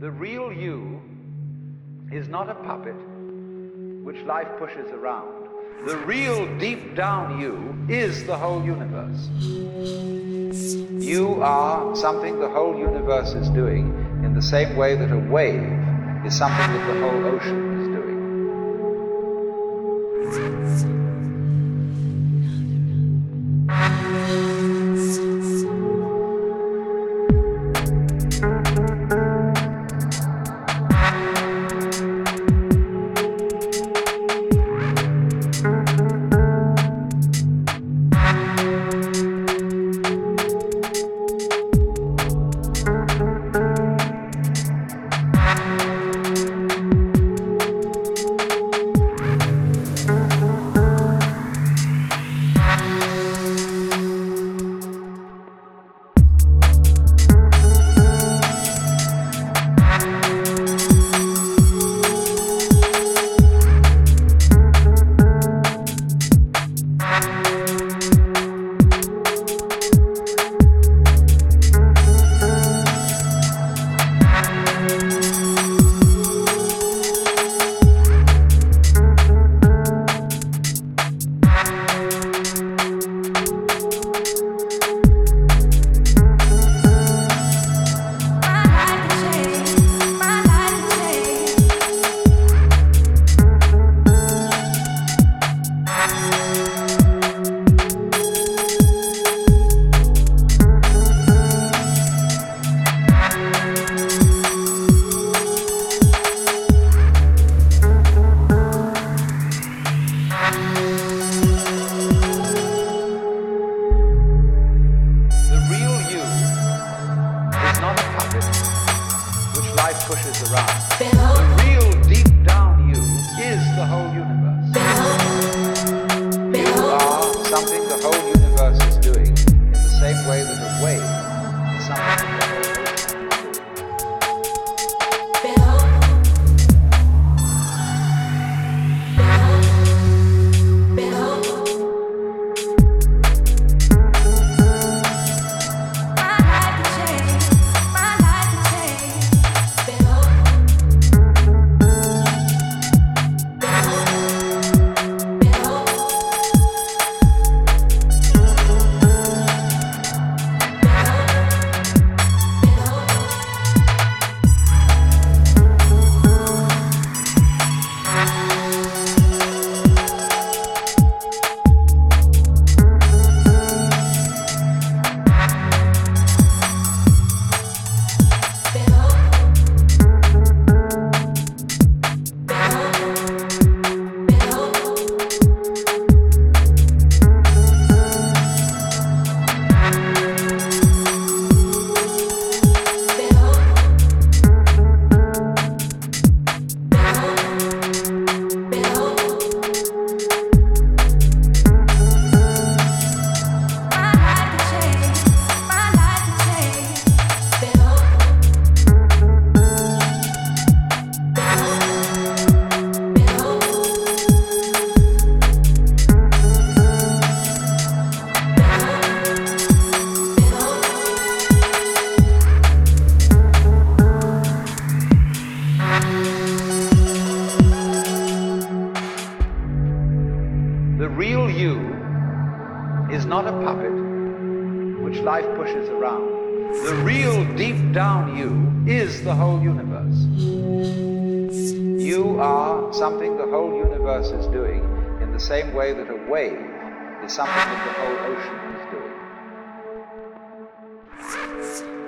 The real you is not a puppet which life pushes around. The real deep down you is the whole universe. You are something the whole universe is doing in the same way that a wave is something that the whole ocean is doing. Life pushes around. The real deep down you is the whole universe. You are something the whole universe is doing in the same way that a wave is something that the whole ocean is doing. The real you is not a puppet which life pushes around. The real deep down you is the whole universe. You are something the whole universe is doing in the same way that a wave is something that the whole ocean is doing.